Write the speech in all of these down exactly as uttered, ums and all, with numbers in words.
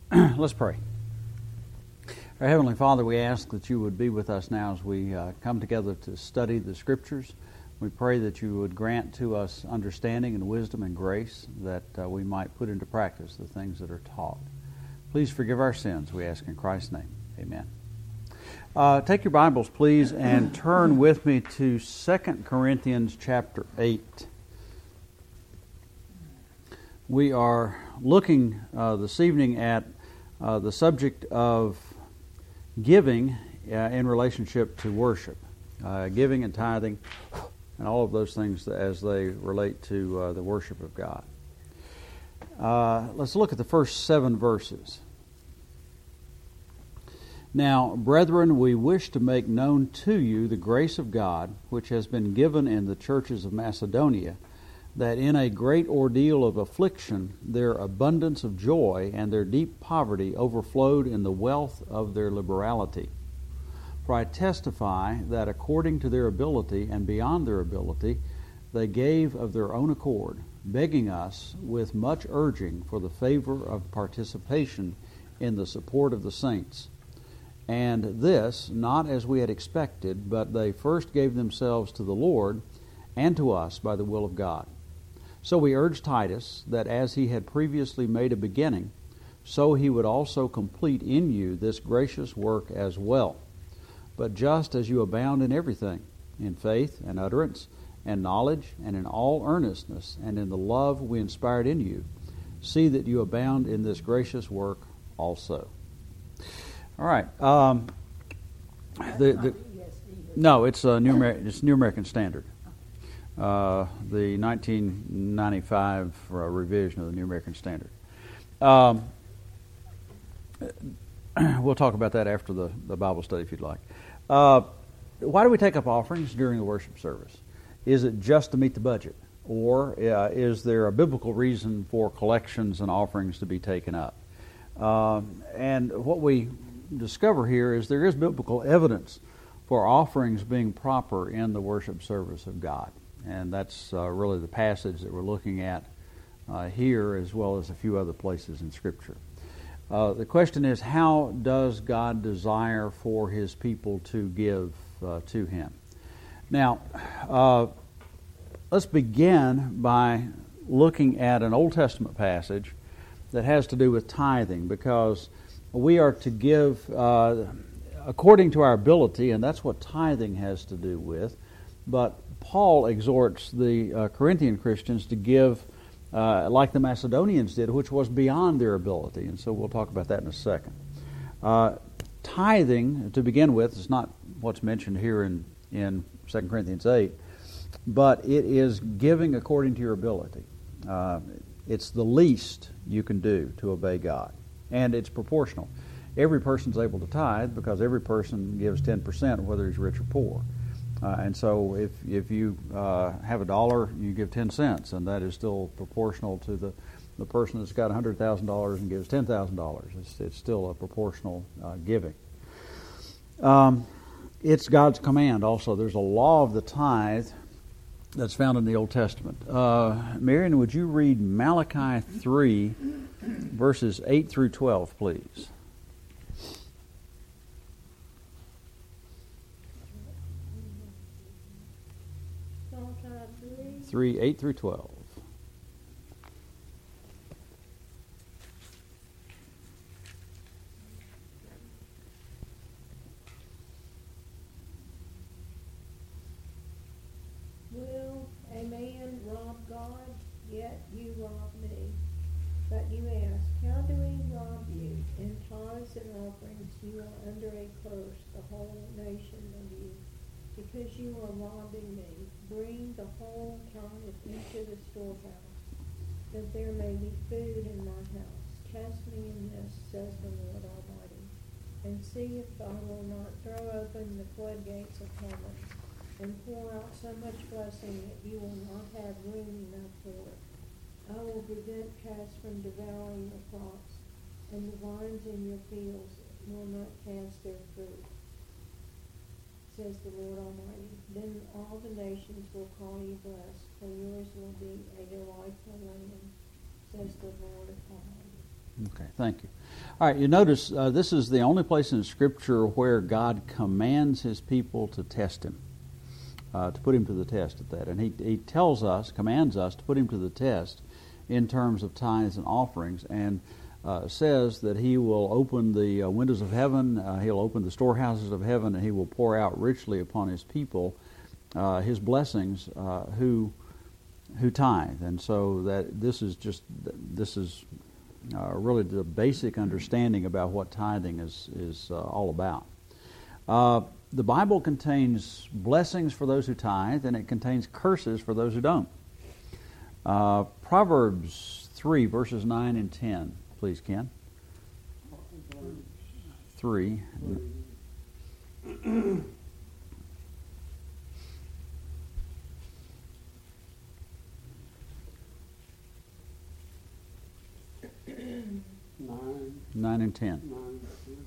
Let's pray. Our Heavenly Father, we ask that you would be with us now as we uh, come together to study the Scriptures. We pray that you would grant to us understanding and wisdom and grace that uh, we might put into practice the things that are taught. Please forgive our sins, we ask in Christ's name. Amen. Uh, take your Bibles, please, and turn with me to Second Corinthians chapter eight. We are looking uh, this evening at uh, the subject of giving uh, in relationship to worship, uh, giving and tithing, and all of those things as they relate to uh, the worship of God. Uh, let's look at the first seven verses. Now, brethren, we wish to make known to you the grace of God, which has been given in the churches of Macedonia, that in a great ordeal of affliction their abundance of joy and their deep poverty overflowed in the wealth of their liberality. For I testify that according to their ability and beyond their ability they gave of their own accord, begging us with much urging for the favor of participation in the support of the saints. And this, not as we had expected, but they first gave themselves to the Lord and to us by the will of God. So we urge Titus that as he had previously made a beginning, so he would also complete in you this gracious work as well. But just as you abound in everything, in faith and utterance and knowledge and in all earnestness and in the love we inspired in you, see that you abound in this gracious work also. All right. Um, the, the, no, it's a New Amer- it's New American Standard. Uh, the nineteen ninety-five uh, revision of the New American Standard. Um, we'll talk about that after the, the Bible study if you'd like. Uh, why do we take up offerings during the worship service? Is it just to meet the budget? Or uh, is there a biblical reason for collections and offerings to be taken up? Um, and what we discover here is there is biblical evidence for offerings being proper in the worship service of God. And that's uh, really the passage that we're looking at uh, here, as well as a few other places in Scripture. Uh, the question is, how does God desire for His people to give uh, to Him? Now, uh, let's begin by looking at an Old Testament passage that has to do with tithing, because we are to give uh, according to our ability, and that's what tithing has to do with. But Paul exhorts the uh, Corinthian Christians to give uh, like the Macedonians did, which was beyond their ability. And so we'll talk about that in a second. Uh, tithing, to begin with, is not what's mentioned here in, in Second Corinthians eight, but it is giving according to your ability. Uh, it's the least you can do to obey God, and it's proportional. Every person's able to tithe because every person gives ten percent, whether he's rich or poor. Uh, and so if if you uh, have a dollar, you give ten cents, and that is still proportional to the, the person that's got one hundred thousand dollars and gives ten thousand dollars. It's, it's still a proportional uh, giving. Um, it's God's command also. There's a law of the tithe that's found in the Old Testament. Uh, Marion, would you read Malachi three, verses eight through twelve, please? three, eight through twelve. Will a man rob God? Yet you rob me. But you ask, how do we rob you? In tithes and offerings you are under a curse, the whole nation of you, because you are robbing me. Bring the whole tithe into the storehouse, that there may be food in my house. Test me in this, says the Lord Almighty, and see if I will not throw open the floodgates of heaven and pour out so much blessing that you will not have room enough for it. I will prevent pests from devouring your crops, and the vines in your fields will not cast their fruit, says the Lord Almighty. Then all the nations will call you blessed, for yours will be a delightful land, says the Lord Almighty. Okay, thank you. All right, you notice uh, this is the only place in Scripture where God commands His people to test Him, uh, to put Him to the test at that. And He He tells us, commands us to put Him to the test in terms of tithes and offerings, and uh, says that He will open the uh, windows of heaven, uh, He'll open the storehouses of heaven, and He will pour out richly upon His people uh, His blessings uh, who who tithe. And so that this is just this is. Uh, really the basic understanding about what tithing is, is uh, all about. Uh, the Bible contains blessings for those who tithe, and it contains curses for those who don't. Uh, Proverbs three, verses nine and ten. Please, Ken. three. Nine. Nine and ten. Nine, ten.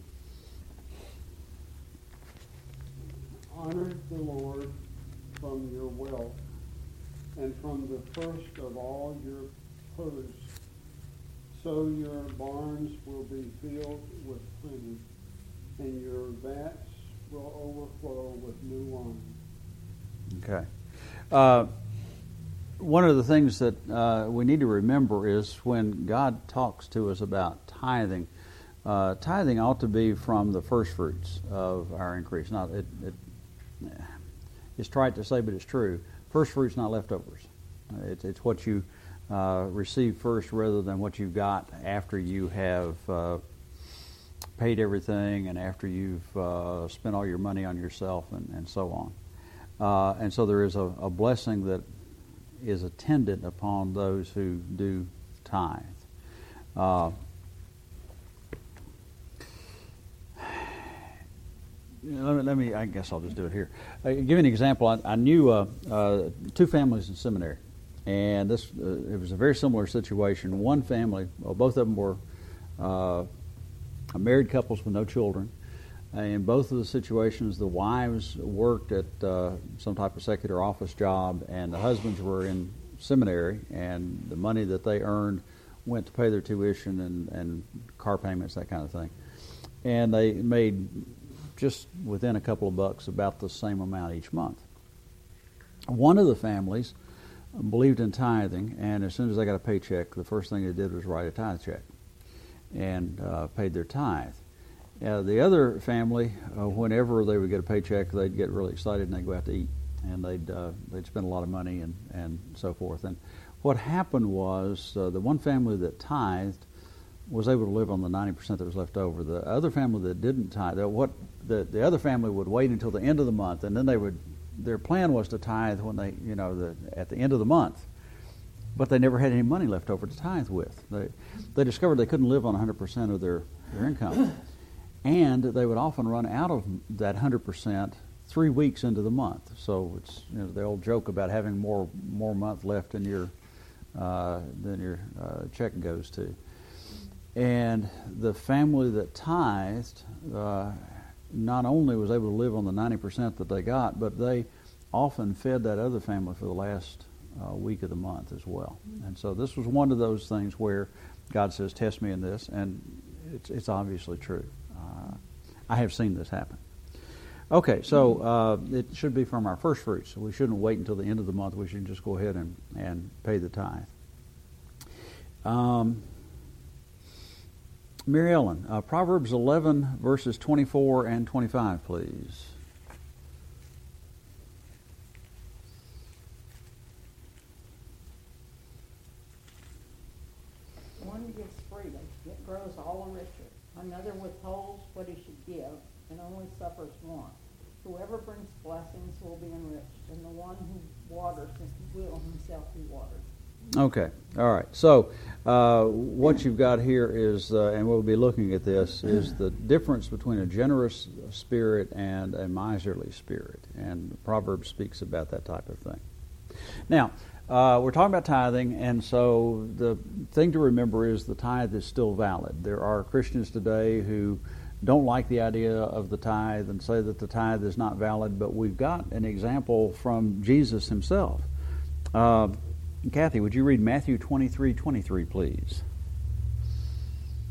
Honor the Lord from your wealth, and from the first of all your produce, so your barns will be filled with plenty, and your vats will overflow with new wine. Okay. Uh, One of the things that uh, we need to remember is when God talks to us about tithing, uh, tithing ought to be from the first fruits of our increase. Not it, it, it's trite to say, but it's true. First fruits, not leftovers. It's, it's what you uh, receive first rather than what you got after you have uh, paid everything and after you've uh, spent all your money on yourself and, and so on. Uh, and so there is a, a blessing that is attendant upon those who do tithe. Uh, let, me, let me, I guess I'll just do it here. I'll give you an example. I, I knew uh, uh, two families in seminary, and this uh, it was a very similar situation. One family, well, both of them were uh, married couples with no children. In both of the situations, the wives worked at uh, some type of secular office job, and the husbands were in seminary, and the money that they earned went to pay their tuition and, and car payments, that kind of thing. And they made, just within a couple of bucks, about the same amount each month. One of the families believed in tithing, and as soon as they got a paycheck, the first thing they did was write a tithe check and uh, paid their tithe. Uh, the other family, uh, whenever they would get a paycheck, they'd get really excited and they'd go out to eat, and they'd uh, they'd spend a lot of money and, and so forth. And what happened was uh, the one family that tithed was able to live on the ninety percent that was left over. The other family that didn't tithe, what the the other family would wait until the end of the month, and then they would. Their plan was to tithe when they, you know, the, at the end of the month, but they never had any money left over to tithe with. They they discovered they couldn't live on one hundred percent of their, their income. And they would often run out of that one hundred percent three weeks into the month. So it's, you know, the old joke about having more more month left in your uh, than your uh, check goes to. And the family that tithed uh, not only was able to live on the ninety percent that they got, but they often fed that other family for the last uh, week of the month as well. And so this was one of those things where God says, "Test me in this," and it's, it's obviously true. Uh, I have seen this happen. Okay, so uh, it should be from our first fruits. So we shouldn't wait until the end of the month. We should just go ahead and, and pay the tithe. Um, Mary Ellen, uh, Proverbs eleven, verses twenty-four and twenty-five, please. One gives freely, yet grows all the richer. Another withholds what he should give, and only suffers want. Whoever brings blessings will be enriched, and the one who waters will himself be watered. Okay, all right. So uh, what you've got here is, uh, and we'll be looking at this, is the difference between a generous spirit and a miserly spirit. And Proverbs speaks about that type of thing. Now, Uh, we're talking about tithing, and so the thing to remember is the tithe is still valid. There are Christians today who don't like the idea of the tithe and say that the tithe is not valid, but we've got an example from Jesus himself. Uh, Kathy, would you read Matthew twenty-three twenty-three, please?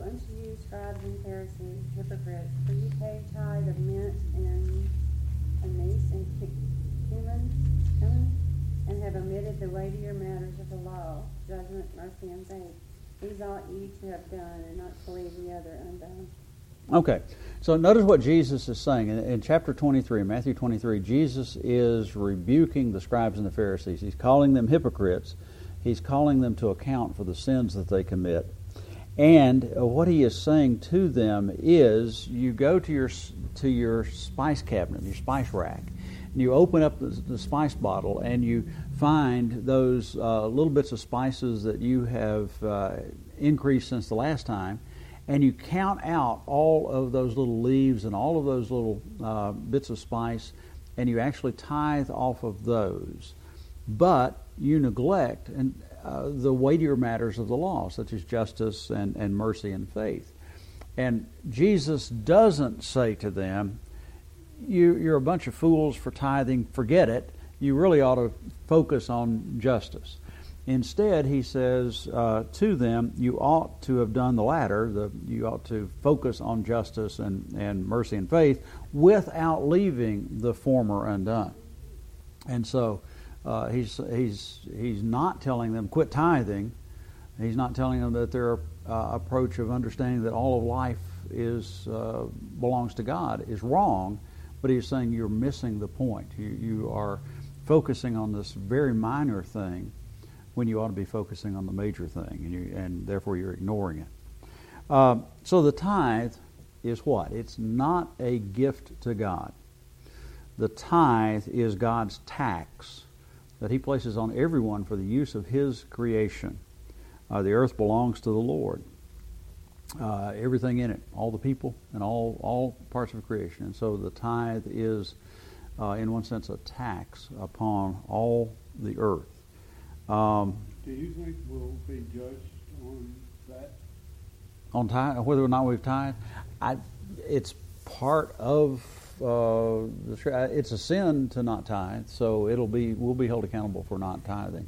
unto you, scribes and Pharisees, hypocrites, for you pay tithe of mint and anise and cu- cumin, cumin, and have omitted the weightier matters of the law, judgment, mercy, and faith. These ought ye to have done, and not to leave the other undone. Okay, so notice what Jesus is saying. In, in chapter twenty-three, Matthew twenty-three, Jesus is rebuking the scribes and the Pharisees. He's calling them hypocrites. He's calling them to account for the sins that they commit. And uh, what he is saying to them is, you go to your to your spice cabinet, your spice rack, and you open up the, the spice bottle, and you find those uh, little bits of spices that you have uh, increased since the last time, and you count out all of those little leaves and all of those little uh, bits of spice, and you actually tithe off of those. But you neglect and uh, the weightier matters of the law, such as justice and, and mercy and faith. And Jesus doesn't say to them, you, you're a bunch of fools for tithing, forget it. You really ought to focus on justice. Instead, he says uh, to them, you ought to have done the latter. The, you ought to focus on justice and, and mercy and faith without leaving the former undone. And so uh, he's he's he's not telling them quit tithing. He's not telling them that their uh, approach of understanding that all of life is uh, belongs to God is wrong. But he's saying you're missing the point. You you are focusing on this very minor thing when you ought to be focusing on the major thing, and you, and therefore you're ignoring it. Uh, so the tithe is what? It's not a gift to God. The tithe is God's tax that he places on everyone for the use of his creation. Uh, the earth belongs to the Lord. Uh, everything in it, all the people and all, all parts of creation. And so the tithe is, uh, in one sense, a tax upon all the earth. Um, Do you think we'll be judged on that? On tithe, whether or not we've tithed, I, it's part of uh, the. It's a sin to not tithe, so it'll be we'll be held accountable for not tithing,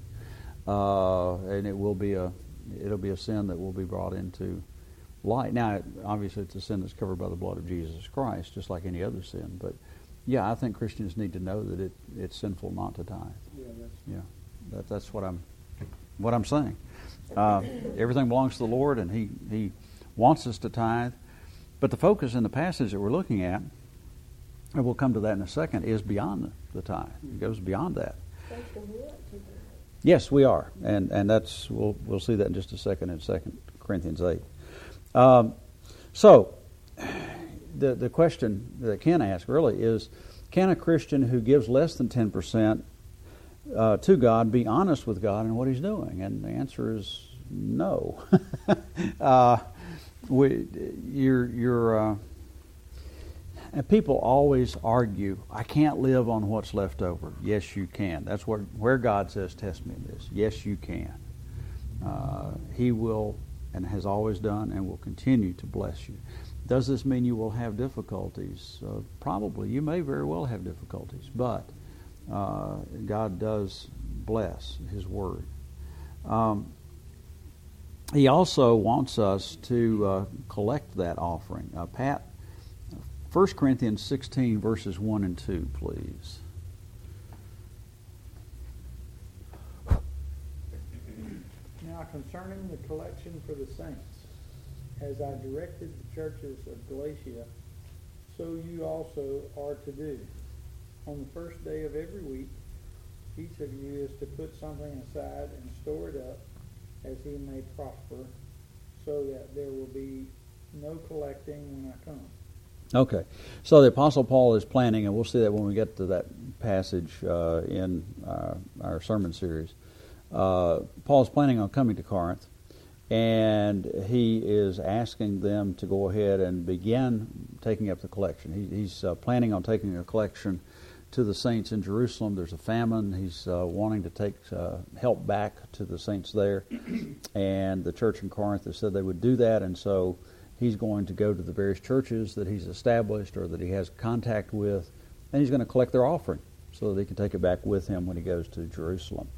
uh, and it will be a it'll be a sin that will be brought into light. Now, obviously, it's a sin that's covered by the blood of Jesus Christ, just like any other sin. But yeah, I think Christians need to know that it it's sinful not to tithe. Yeah, that's Yeah. That, that's what I'm, what I'm saying. Uh, everything belongs to the Lord, and He He wants us to tithe. But the focus in the passage that we're looking at, and we'll come to that in a second, is beyond the, the tithe. It goes beyond that. Yes, we are, and and that's we'll we'll see that in just a second in Second Corinthians eight. Um, so, the the question that Ken asked really is, can a Christian who gives less than ten percent Uh, to God be honest with God in what he's doing? And the answer is no. uh, we, you're, you're, uh, and people always argue, I can't live on what's left over. Yes, you can. That's what, where God says, test me in this. Yes, you can. Uh, he will, and has always done, and will continue to bless you. Does this mean you will have difficulties? Uh, probably. You may very well have difficulties, but Uh, God does bless His Word. Um, he also wants us to uh, collect that offering. Uh, Pat, First Corinthians sixteen, verses one and two, please. Now concerning the collection for the saints, as I directed the churches of Galatia, so you also are to do. On the first day of every week, each of you is to put something aside and store it up as he may prosper, so that there will be no collecting when I come. Okay. So the Apostle Paul is planning, and we'll see that when we get to that passage uh, in uh, our sermon series. Uh, Paul is planning on coming to Corinth, and he is asking them to go ahead and begin taking up the collection. He, he's uh, planning on taking a collection to the saints in Jerusalem. There's a famine. He's uh, wanting to take uh, help back to the saints there. And the church in Corinth has said they would do that, and so he's going to go to the various churches that he's established or that he has contact with, and he's going to collect their offering so that he can take it back with him when he goes to Jerusalem.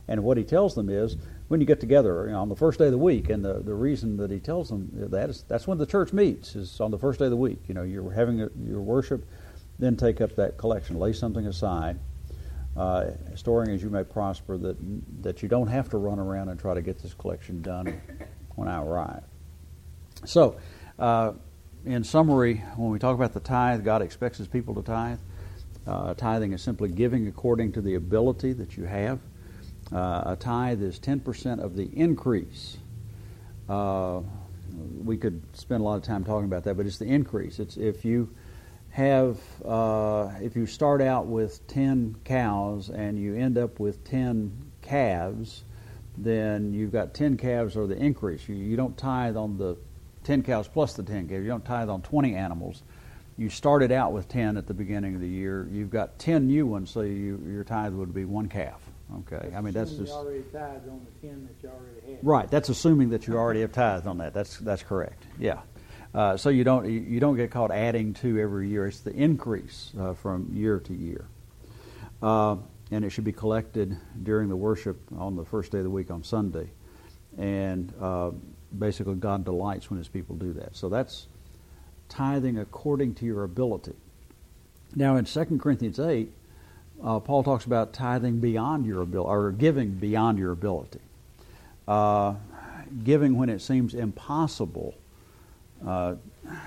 And what he tells them is, when you get together, you know, on the first day of the week, and the, the reason that he tells them that is that's when the church meets, is on the first day of the week. You know, you're having a, your worship, then take up that collection, lay something aside, uh, storing as you may prosper, that that you don't have to run around and try to get this collection done when I arrive. So, uh, in summary, when we talk about the tithe, God expects His people to tithe. Uh, tithing is simply giving according to the ability that you have. Uh, a tithe is ten percent of the increase. Uh, we could spend a lot of time talking about that, but it's the increase. It's if you have, uh, if you start out with ten cows and you end up with ten calves, then you've got ten calves or the increase. You, you don't tithe on the ten cows plus the ten calves. You don't tithe on twenty animals. You started out with ten at the beginning of the year. You've got ten new ones, so you, your tithe would be one calf. Okay, I mean that's Assuming just you already tithed on the ten that you already had. right. That's assuming that you already have tithed on that. That's that's correct. Yeah. Uh, so you don't you, you don't get caught adding to every year. It's the increase uh, from year to year, uh, and it should be collected during the worship on the first day of the week on Sunday, and uh, basically God delights when His people do that. So that's tithing according to your ability. Now in Second Corinthians eight. Uh, Paul talks about tithing beyond your ability, or giving beyond your ability. Uh, giving when it seems impossible uh,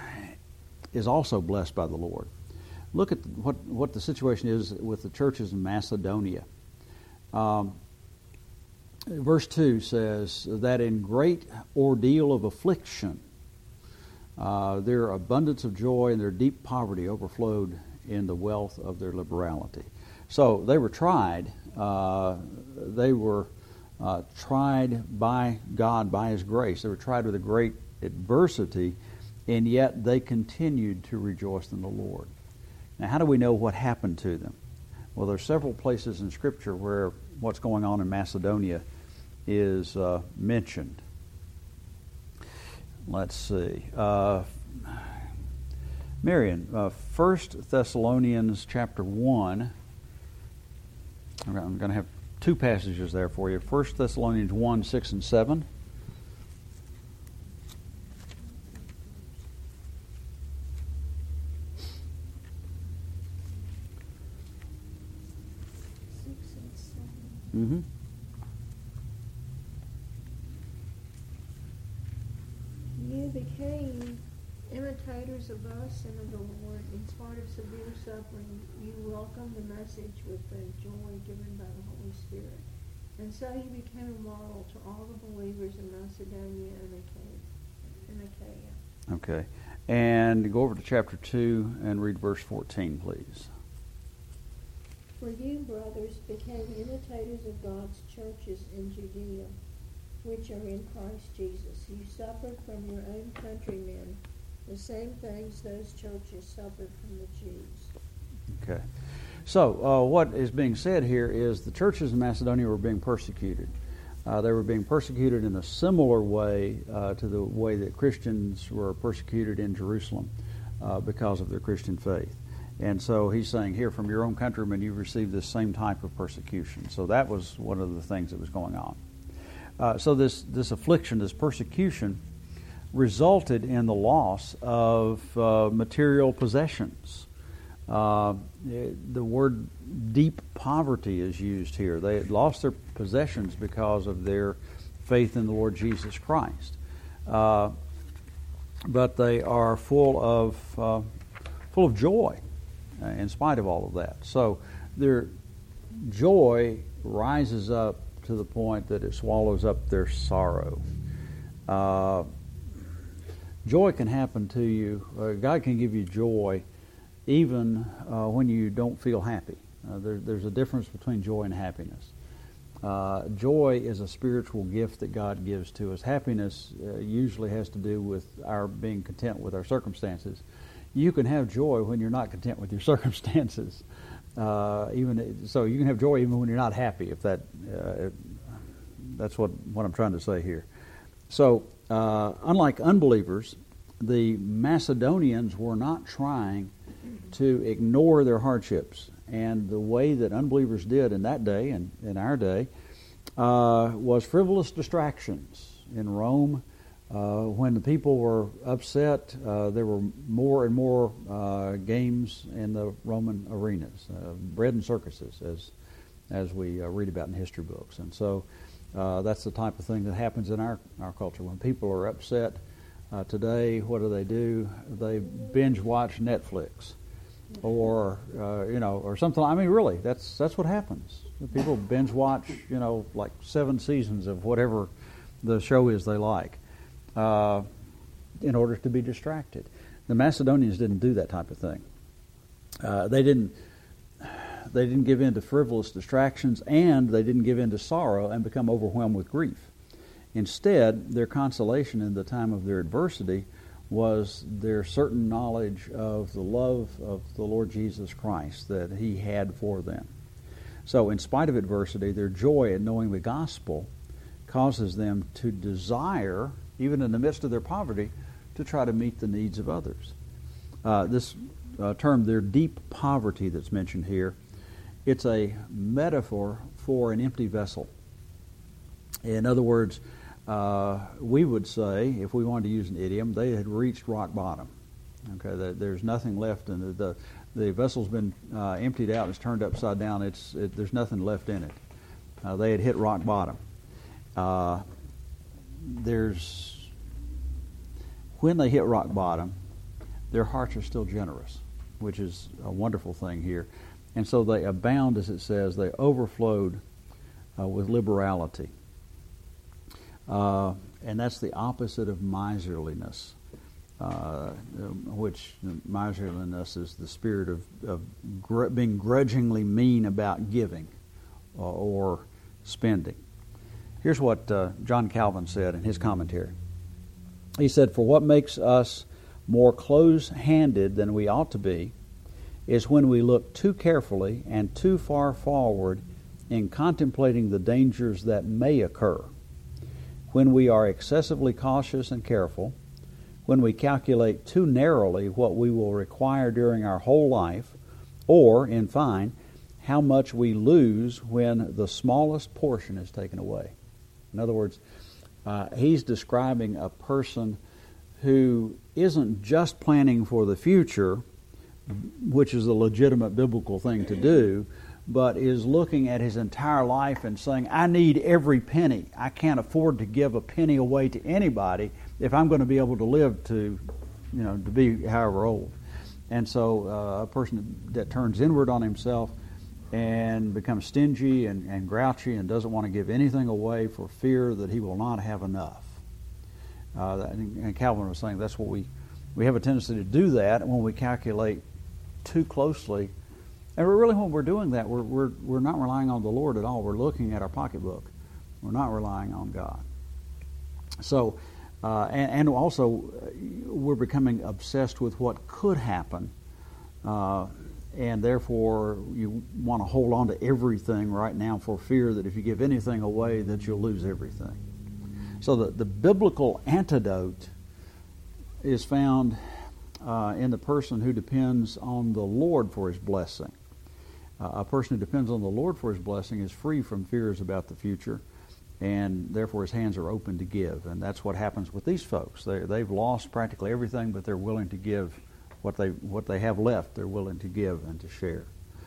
is also blessed by the Lord. Look at what, what the situation is with the churches in Macedonia. Um, verse two says that in great ordeal of affliction, uh, their abundance of joy and their deep poverty overflowed in the wealth of their liberality. So they were tried. Uh, they were uh, tried by God, by His grace. They were tried with a great adversity, and yet they continued to rejoice in the Lord. Now, how do we know what happened to them? Well, there are several places in Scripture where what's going on in Macedonia is uh, mentioned. Let's see. Uh, Marion, uh, First Thessalonians chapter one. I'm going to have two passages there for you. First Thessalonians one, six and seven. Six and seven. Mm-hmm. You became imitators of us and of the Lord. In spite of severe suffering, you welcomed the message with the joy given by the Holy Spirit. And so you became a model to all the believers in Macedonia and Achaia. And Achaia. Okay. And go over to chapter two and read verse fourteen, please. For you, brothers, became imitators of God's churches in Judea, which are in Christ Jesus. You suffered from your own countrymen the same things those churches suffered from the Jews. Okay. So uh, what is being said here is the churches in Macedonia were being persecuted. Uh, they were being persecuted in a similar way uh, to the way that Christians were persecuted in Jerusalem uh, because of their Christian faith. And so he's saying here, from your own countrymen, you received this same type of persecution. So that was one of the things that was going on. Uh, so this, this affliction, this persecution, resulted in the loss of uh, material possessions. Uh, the word deep poverty is used here. They had lost their possessions because of their faith in the Lord Jesus Christ. Uh, but they are full of uh, full of joy uh, in spite of all of that. So their joy rises up to the point that it swallows up their sorrow. Uh, joy can happen to you. Uh, God can give you joy even uh, when you don't feel happy. Uh, there, there's a difference between joy and happiness. Uh, joy is a spiritual gift that God gives to us. Happiness uh, usually has to do with our being content with our circumstances. You can have joy when you're not content with your circumstances. Uh, even so, you can have joy even when you're not happy. If that, uh, that's what what I'm trying to say here. So, uh, unlike unbelievers, the Macedonians were not trying to ignore their hardships. And the way that unbelievers did in that day and in our day uh, was frivolous distractions. In Rome, uh, when the people were upset, uh, there were more and more uh, games in the Roman arenas, uh, bread and circuses, as as we uh, read about in history books. And so uh, that's the type of thing that happens in our, our culture. When people are upset uh, today, what do they do? They binge watch Netflix, or uh, you know, or something. I mean, really, that's that's what happens. People binge watch, you know, like seven seasons of whatever the show is they like, uh, in order to be distracted. The Macedonians didn't do that type of thing. Uh, they didn't. They didn't give in to frivolous distractions, and they didn't give in to sorrow and become overwhelmed with grief. Instead, their consolation in the time of their adversity was their certain knowledge of the love of the Lord Jesus Christ that He had for them. So, in spite of adversity, their joy in knowing the gospel causes them to desire, even in the midst of their poverty, to try to meet the needs of others. Uh, this uh, term, their deep poverty that's mentioned here, it's a metaphor for an empty vessel. In other words, uh, we would say, if we wanted to use an idiom, they had reached rock bottom. Okay, that there's nothing left, and the, the the vessel's been uh, emptied out. It's turned upside down. It's it, there's nothing left in it. Uh, they had hit rock bottom. Uh, there's when they hit rock bottom, their hearts are still generous, which is a wonderful thing here. And so they abound, as it says, they overflowed uh, with liberality. Uh, and that's the opposite of miserliness, uh, which miserliness is the spirit of, of gr- being grudgingly mean about giving uh, or spending. Here's what uh, John Calvin said in his commentary. He said, "For what makes us more close-handed than we ought to be is when we look too carefully and too far forward in contemplating the dangers that may occur, when we are excessively cautious and careful, when we calculate too narrowly what we will require during our whole life, or, in fine, how much we lose when the smallest portion is taken away." In other words, uh, he's describing a person who isn't just planning for the future, which is a legitimate biblical thing to do, but is looking at his entire life and saying, I need every penny. I can't afford to give a penny away to anybody if I'm going to be able to live to, you know, to be however old. And so uh, a person that turns inward on himself and becomes stingy and, and grouchy and doesn't want to give anything away for fear that he will not have enough. Uh, and Calvin was saying that's what we, we have a tendency to do that when we calculate too closely. And we're really, when we're doing that, we're, we're, we're not relying on the Lord at all. We're looking at our pocketbook. We're not relying on God. So, uh, and, and also, we're becoming obsessed with what could happen, uh, and therefore you want to hold on to everything right now for fear that if you give anything away that you'll lose everything. So the, the biblical antidote is found uh, in the person who depends on the Lord for his blessing. Uh, a person who depends on the Lord for his blessing is free from fears about the future, and therefore his hands are open to give. And that's what happens with these folks. They, they've lost practically everything, but they're willing to give what they what they have left. They're willing to give and to share.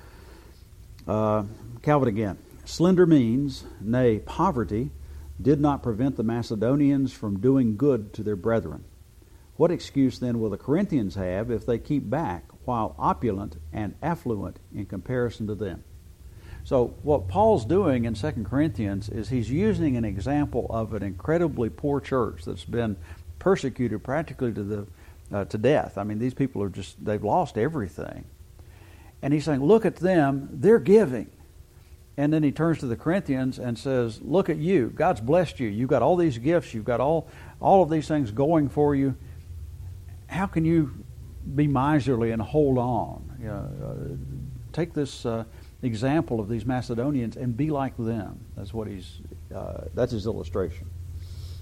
Uh, Calvin again. Slender means, nay, poverty, did not prevent the Macedonians from doing good to their brethren. What excuse then will the Corinthians have if they keep back while opulent and affluent in comparison to them? So what Paul's doing in Second Corinthians is he's using an example of an incredibly poor church that's been persecuted practically to the uh, to death. I mean, these people are just, they've lost everything. And he's saying, look at them, they're giving. And then he turns to the Corinthians and says, look at you, God's blessed you. You've got all these gifts, you've got all, all of these things going for you. How can you be miserly and hold on? You know, uh, take this uh, example of these Macedonians and be like them. That's what he's. Uh, that's his illustration.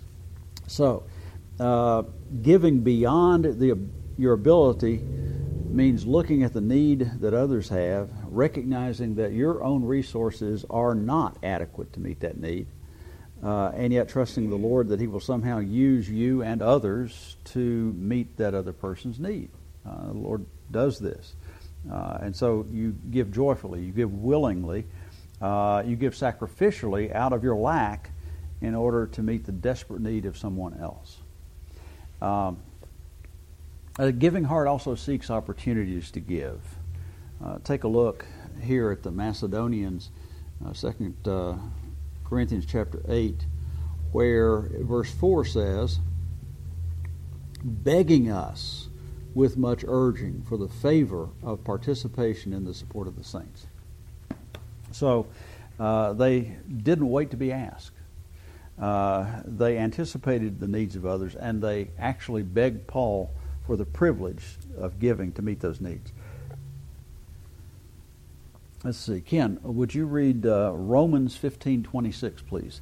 So, uh, giving beyond the your ability means looking at the need that others have, recognizing that your own resources are not adequate to meet that need, uh, and yet trusting the Lord that He will somehow use you and others to meet that other person's need. Uh, the Lord does this. Uh, and so you give joyfully, you give willingly, uh, you give sacrificially out of your lack in order to meet the desperate need of someone else. Um, a giving heart also seeks opportunities to give. Uh, take a look here at the Macedonians, uh, Second uh, Corinthians chapter eight, where verse four says, begging us with much urging for the favor of participation in the support of the saints. So uh, they didn't wait to be asked. Uh, they anticipated the needs of others, and they actually begged Paul for the privilege of giving to meet those needs. Let's see. Ken, would you read uh, Romans fifteen twenty-six, please?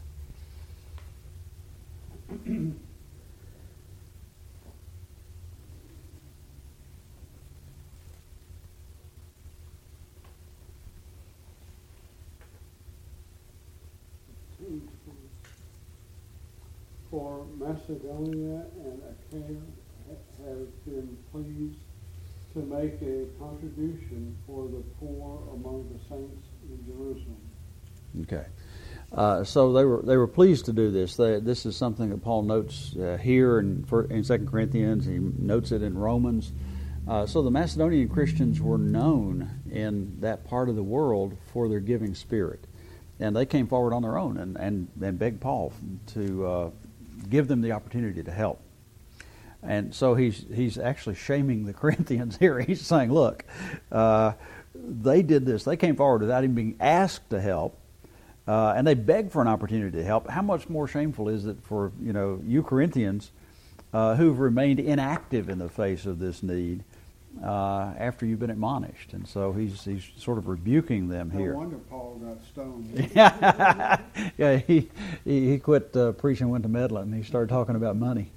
For Macedonia and Achaia have been pleased to make a contribution for the poor among the saints in Jerusalem. Okay. Uh, so they were they were pleased to do this. They, this is something that Paul notes uh, here in, in Second Corinthians. He notes it in Romans. Uh, so the Macedonian Christians were known in that part of the world for their giving spirit. And they came forward on their own and, and, and begged Paul to uh, give them the opportunity to help. And so he's he's actually shaming the Corinthians here. He's saying, look, uh, they did this. They came forward without even being asked to help, uh, and they begged for an opportunity to help. How much more shameful is it for you know you Corinthians uh, who've remained inactive in the face of this need uh, after you've been admonished? And so he's he's sort of rebuking them here. No wonder Paul got stoned. Yeah, he he, he quit uh, preaching, went to meddling, and he started talking about money.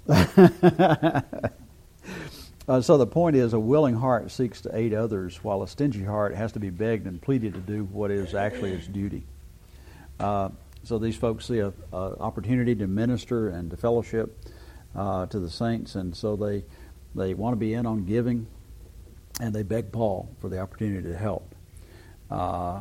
uh, so the point is, a willing heart seeks to aid others, while a stingy heart has to be begged and pleaded to do what is actually its duty. Uh, so these folks see a, a opportunity to minister and to fellowship uh, to the saints, and so they they want to be in on giving, and they beg Paul for the opportunity to help. Uh,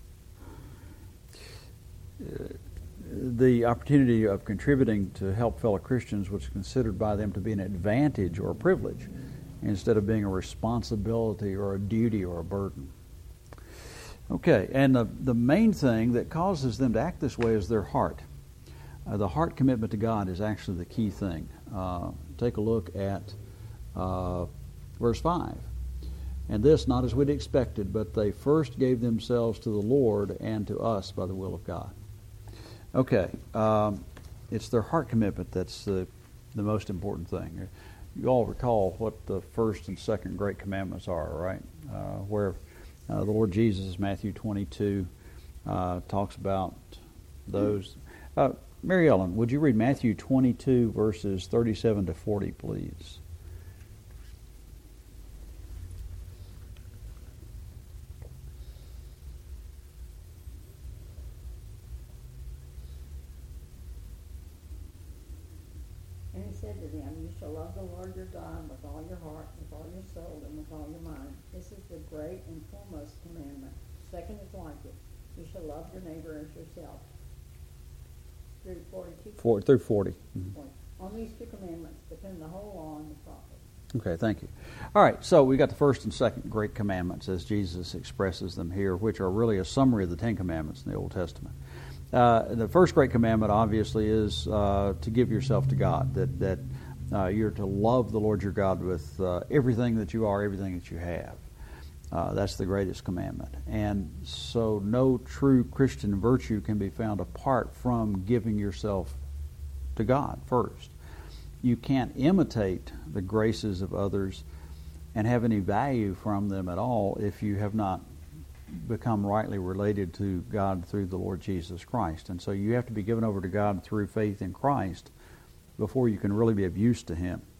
The opportunity of contributing to help fellow Christians was considered by them to be an advantage or a privilege instead of being a responsibility or a duty or a burden. Okay, and the, the main thing that causes them to act this way is their heart. Uh, the heart commitment to God is actually the key thing. Uh, take a look at uh, verse five. And this, not as we'd expected, but they first gave themselves to the Lord and to us by the will of God. Okay, um, it's their heart commitment that's the, the most important thing. You all recall what the first and second great commandments are, right? Uh, where uh, the Lord Jesus, Matthew twenty-two, uh, talks about those. Uh, Mary Ellen, would you read Matthew twenty-two, verses thirty-seven to forty, please? And he said to them, you shall love the Lord your God with all your heart, with all your soul, and with all your mind. This is the great and foremost commandment. Second is like it. You shall love your neighbor as yourself. Through forty-two. Four, through forty. Mm-hmm. On these two commandments depend the whole law and the prophets. Okay, thank you. All right, so we got the first and second great commandments as Jesus expresses them here, which are really a summary of the Ten Commandments in the Old Testament. Uh, the first great commandment, obviously, is uh, to give yourself to God, that, that uh, you're to love the Lord your God with uh, everything that you are, everything that you have. Uh, that's the greatest commandment. And so no true Christian virtue can be found apart from giving yourself to God first. You can't imitate the graces of others and have any value from them at all if you have not become rightly related to God through the Lord Jesus Christ. And so you have to be given over to God through faith in Christ before you can really be of use to Him.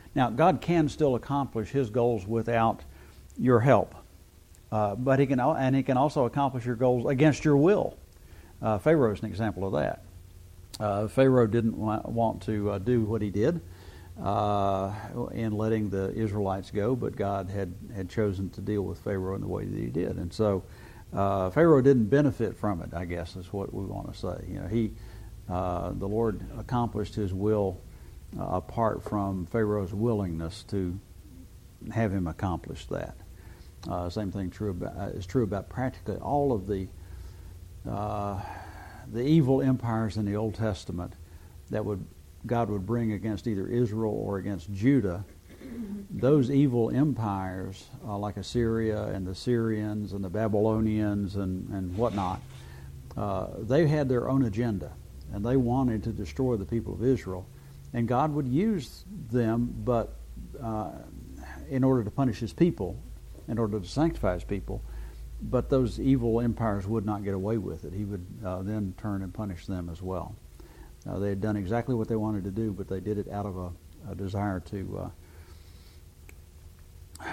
Now, God can still accomplish His goals without your help, uh, but He can, and He can also accomplish your goals against your will. Uh, Pharaoh is an example of that. Uh, Pharaoh didn't wa- want to uh, do what he did uh, in letting the Israelites go, but God had, had chosen to deal with Pharaoh in the way that He did, and so uh, Pharaoh didn't benefit from it, I guess is what we want to say. You know, he, uh, the Lord accomplished His will uh, apart from Pharaoh's willingness to have him accomplish that. Uh, same thing true about, uh, is true about practically all of the uh, the evil empires in the Old Testament that would God would bring against either Israel or against Judah. Those evil empires, uh, like Assyria and the Syrians and the Babylonians and, and whatnot, uh, they had their own agenda, and they wanted to destroy the people of Israel. And God would use them, but uh, in order to punish His people, in order to sanctify His people, but those evil empires would not get away with it. He would uh, then turn and punish them as well. Uh, they had done exactly what they wanted to do, but they did it out of a, a desire to uh,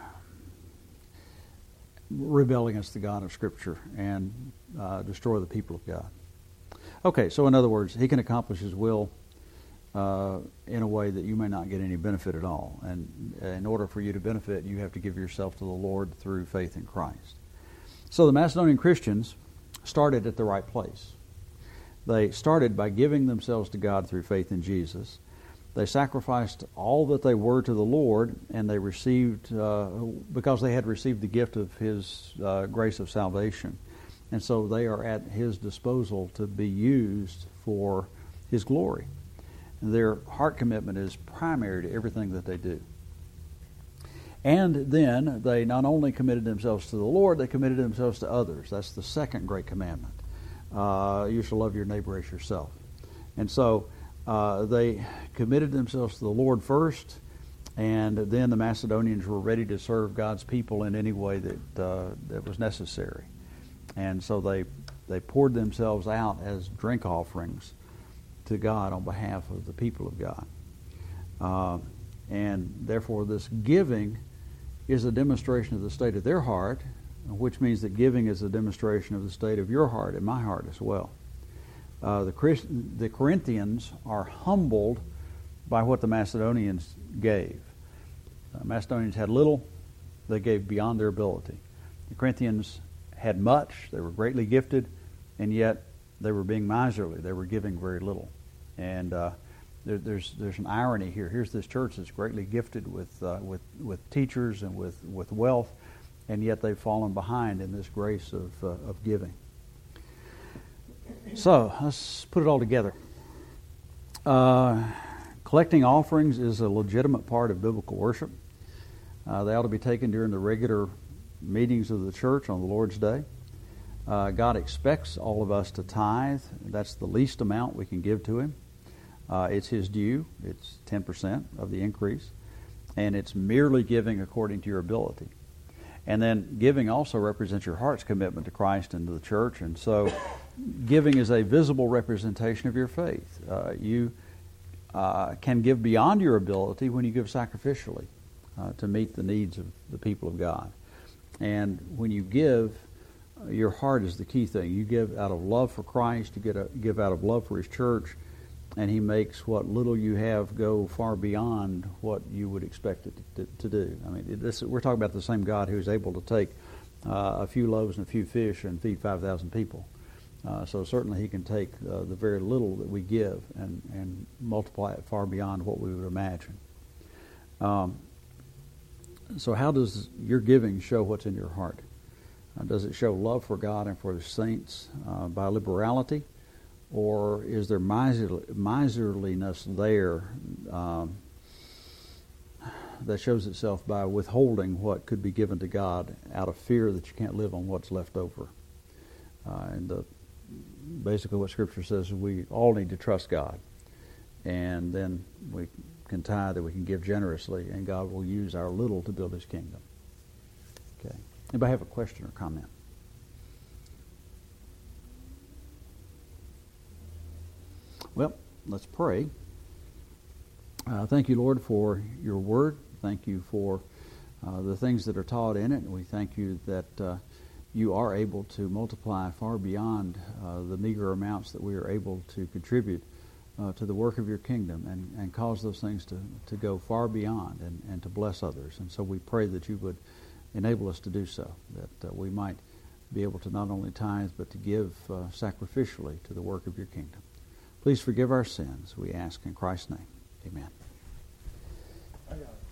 rebel against the God of Scripture and uh, destroy the people of God. Okay, so in other words, He can accomplish His will uh, in a way that you may not get any benefit at all. And in order for you to benefit, you have to give yourself to the Lord through faith in Christ. So the Macedonian Christians started at the right place. They started by giving themselves to God through faith in Jesus. They sacrificed all that they were to the Lord, and they received, uh, because they had received the gift of His uh, grace of salvation. And so they are at His disposal to be used for His glory. And their heart commitment is primary to everything that they do. And then they not only committed themselves to the Lord, they committed themselves to others. That's the second great commandment. Uh, you shall love your neighbor as yourself. And so uh, they committed themselves to the Lord first, and then the Macedonians were ready to serve God's people in any way that uh, that was necessary. And so they they poured themselves out as drink offerings to God on behalf of the people of God. Uh, and therefore this giving is a demonstration of the state of their heart, which means that giving is a demonstration of the state of your heart and my heart as well. Uh, the, Christ, the Corinthians are humbled by what the Macedonians gave. Uh, Macedonians had little, they gave beyond their ability. The Corinthians had much, they were greatly gifted, and yet they were being miserly, they were giving very little. And uh, there, there's there's an irony here. Here's this church that's greatly gifted with uh, with with teachers and with, with wealth, and yet they've fallen behind in this grace of uh, of giving. So let's put it all together. Uh, collecting offerings is a legitimate part of biblical worship. Uh, they ought to be taken during the regular meetings of the church on the Lord's Day. Uh, God expects all of us to tithe. That's the least amount we can give to Him. Uh, it's His due. It's ten percent of the increase. And it's merely giving according to your ability. And then giving also represents your heart's commitment to Christ and to the church. And so giving is a visible representation of your faith. Uh, you uh, can give beyond your ability when you give sacrificially uh, to meet the needs of the people of God. And when you give, uh, your heart is the key thing. You give out of love for Christ, you get a, give out of love for His church, and He makes what little you have go far beyond what you would expect it to, to do. I mean, this, we're talking about the same God who's able to take uh, a few loaves and a few fish and feed five thousand people. Uh, so certainly He can take uh, the very little that we give and, and multiply it far beyond what we would imagine. Um, so how does your giving show what's in your heart? Uh, does it show love for God and for the saints uh, by liberality? Or is there miserly, miserliness there um, that shows itself by withholding what could be given to God out of fear that you can't live on what's left over? Uh, and the, basically what Scripture says is we all need to trust God. And then we can tithe, that we can give generously, and God will use our little to build His kingdom. Okay. Anybody have a question or comment? Well, let's pray. Uh, thank you, Lord, for your word. Thank you for uh, the things that are taught in it. And we thank you that uh, you are able to multiply far beyond uh, the meager amounts that we are able to contribute uh, to the work of your kingdom, and, and cause those things to, to go far beyond and, and to bless others. And so we pray that you would enable us to do so, that uh, we might be able to not only tithe but to give uh, sacrificially to the work of your kingdom. Please forgive our sins, we ask in Christ's name. Amen. I got it.